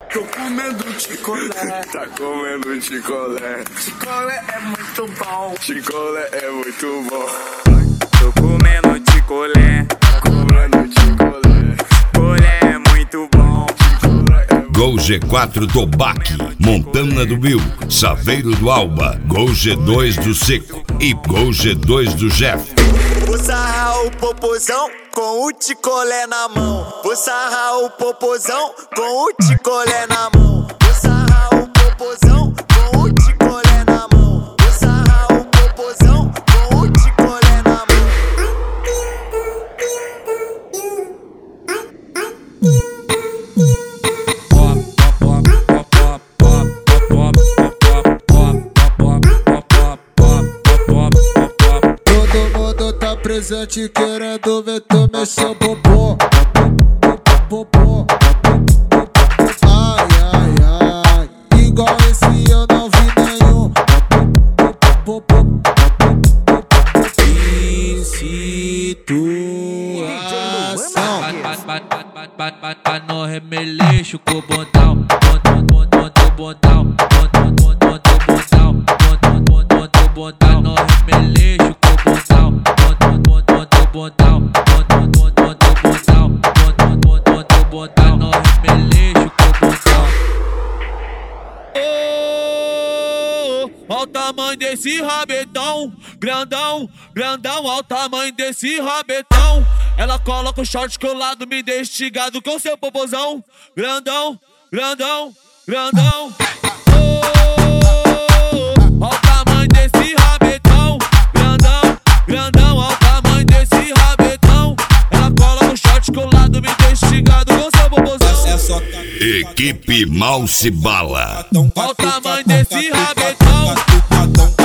Tô comendo chicolé. Tá comendo chicolé. Chicolé é muito bom. Chicolé é muito bom. Tô comendo chicolé. Comendo chicolé. Chicolé é muito bom. Gol G4 do Baque, Montana do Bill, Saveiro do Alba, Gol G2 do Seco e Gol G2 do Jeff. Vou sarrar o popozão com o chicolé na mão. Vou sarrar o popozão com o chicolé na mão. Vou sarrar o popozão com o chicolé na mão. Vou sarrar o popozão com o chicolé na mão. Todo mundo tá presente querendo ver tu mexer o popô. Ai, ai, ai, igual esse eu não vi nenhum. Situação no remeleixo com o bondão. Bondão no remeleixo com o bondão. Bondão no remeleixo com o bondão. Ó o tamanho desse rabetão, grandão, grandão, ó o tamanho desse rabetão. Ela coloca o short colado, me deixa instigado com seu popozão, grandão, grandão, grandão. Ó o tamanho desse rabetão, grandão, grandão, ó o tamanho desse rabetão. Ela coloca o short colado, me deixa instigado com seu popozão. Equipe Mal Se Bala. Ó o tamanho desse rabetão.